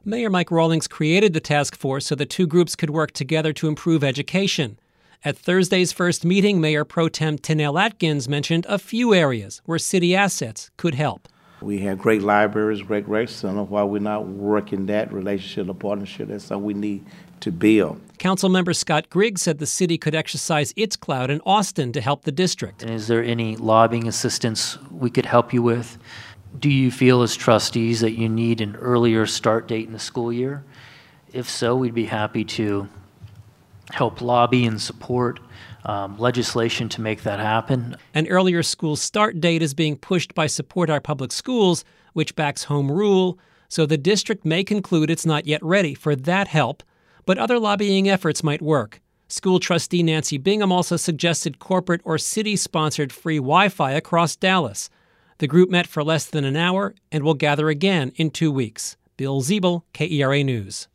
Mayor Mike Rawlings created the task force so the two groups could work together to improve education. At Thursday's first meeting, Mayor Pro Tem Tennell Atkins mentioned a few areas where city assets could help. We have great libraries, great rec center. Why we're not working that relationship or partnership, that's something we need to build. Councilmember Scott Griggs said the city could exercise its clout in Austin to help the district. And is there any lobbying assistance we could help you with? Do you feel as trustees that you need an earlier start date in the school year? If so, we'd be happy to help lobby and support legislation to make that happen. An earlier school start date is being pushed by Support Our Public Schools, which backs home rule, so the district may conclude it's not yet ready for that help, but other lobbying efforts might work. School trustee Nancy Bingham also suggested corporate or city-sponsored free Wi-Fi across Dallas. The group met for less than an hour and will gather again in 2 weeks. Bill Ziebel, KERA News.